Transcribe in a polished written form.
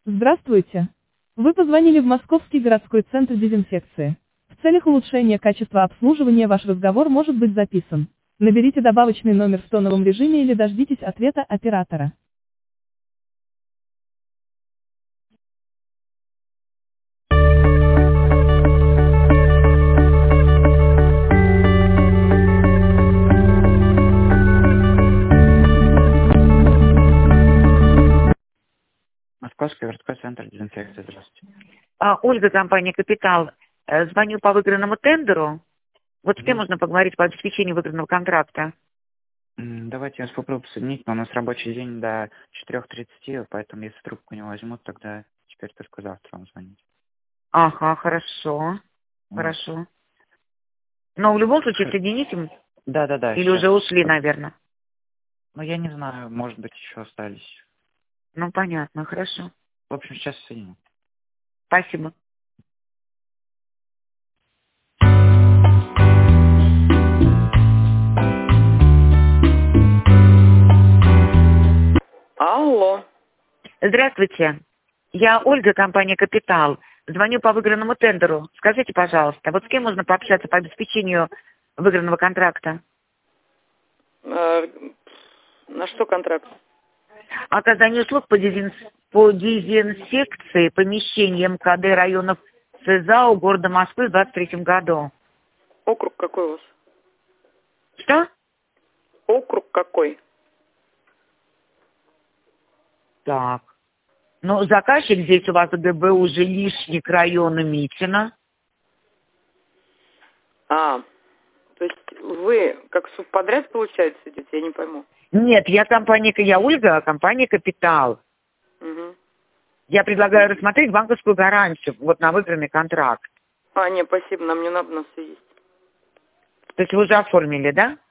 Здравствуйте. Вы позвонили в Московский городской центр дезинфекции. В целях улучшения качества обслуживания ваш разговор может быть записан. Наберите добавочный номер в тоновом режиме или дождитесь ответа оператора. Московский городской центр дезинфекции. Здравствуйте. Ольга, компания «Капитал». Звоню по выигранному тендеру. Вот с кем можно поговорить по обеспечению выигранного контракта? Давайте я вас попробую соединить, но у нас рабочий день до 4:30, поэтому если трубку не возьмут, тогда теперь только завтра вам звонить. Ага, хорошо. Хорошо. Но в любом случае соедините. Да. Или уже ушли, наверное. Ну, я не знаю, может быть, еще остались. Ну, понятно, хорошо. В общем, сейчас соединю. Спасибо. Алло. Здравствуйте. Я Ольга, компания «Капитал». Звоню по выигранному тендеру. Скажите, пожалуйста, вот с кем можно пообщаться по обеспечению выигранного контракта? На что контракт? Оказание услуг по дезинфекции помещений МКД районов СЗАУ города Москвы в 2023 году. Округ какой у вас? Что? Округ какой? Так. Ну, заказчик здесь у вас ГБУ жилищник района Митина. То есть вы как субподряд, получается, идете? Я не пойму. Нет, я Ольга, компания «Капитал». Угу. Я предлагаю рассмотреть банковскую гарантию вот на выигранный контракт. Нет, спасибо, нам не надо, у нас все есть. То есть вы уже оформили, да?